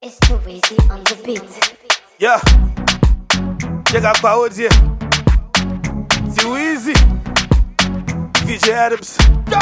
It's too easy on the beat. Yeah, check out Power here. Too easy. VJ Adams.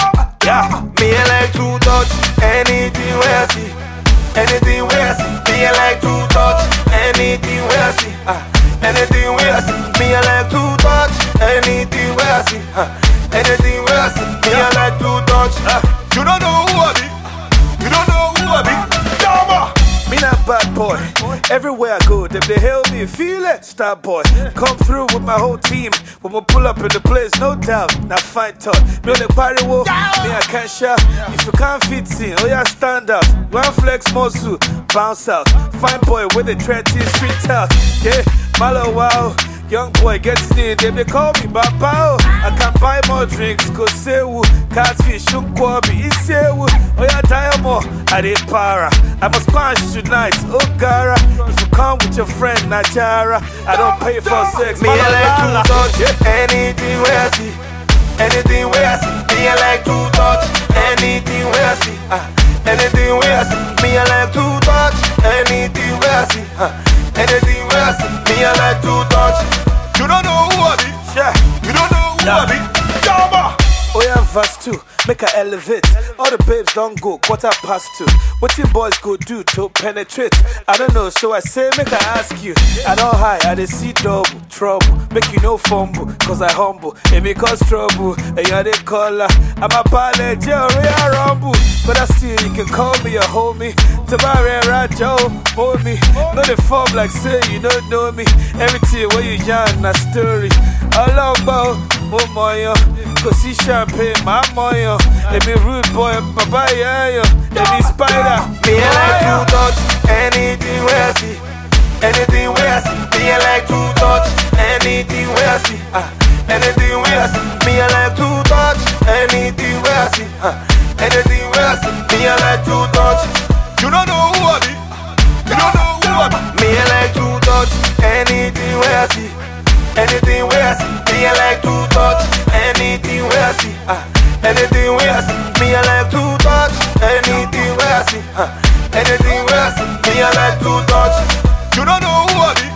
Yeah, Me I like to touch anything where I see, anything where I see. Me I like to touch anything where I see, anything where I see. Me I like to touch anything where I see, anything where I see. Me I like to touch. You don't know who I be. You don't know who I be. Dama. me not bad boy. Everywhere I go, they hail me, feel it, star boy. Come through with my whole team. When we pull up in the place, no doubt. Now fight talk. Me on the party walk, me I can't shout. If you can't fit in, oh yeah, stand out. One flex muscle, bounce out. Fine boy with the trendy street out. Yeah, Malo wow. Young boy gets in, they call me Baba. I can buy more drinks, go sewu. Catfish, shukwabi, isewu. Oh yeah, diamond, I did para. I must punch tonight, oh Gara. If you come with your friend, Najara, I don't pay for sex. Me I like to touch anything where I see, anything where I see. Me I like to touch anything where I see, anything where I see. Me I like to touch anything where I see, anything where I see. Me I like to touch. You don't know who I be. Yeah. You don't know who I be. Dama. Oh yeah, verse 2, make her elevate. All the babes don't go, 2:15. What you boys go do to penetrate? I don't know, so I say make I ask you. I don't hide, I dey see double trouble. Make you no fumble, cause I humble. It may cause trouble, and you're the caller. I'm a pilot, you're a rumble. But I still, you can call me a homie. Tabare Rajo, hold me. No the form like say you don't know me. Everything where you yarn, a story. All about, oh my, cause see champagne, my moyo. Let me rude boy, papa, yeah, let me spider. Me I like to touch anything where I see, anything where I see. Me I like to touch anything where I see, anything where I see. Me I like to touch anything where I see, anything where I see. Me I like to touch. You don't know who I be. You don't know who I be. Me I like to touch anything where I see, anything where I see. Me I like to touch anything where I see, anything where I see. Me I like to touch anything where I see, anything where I see. Me I like to touch. You don't know who I be.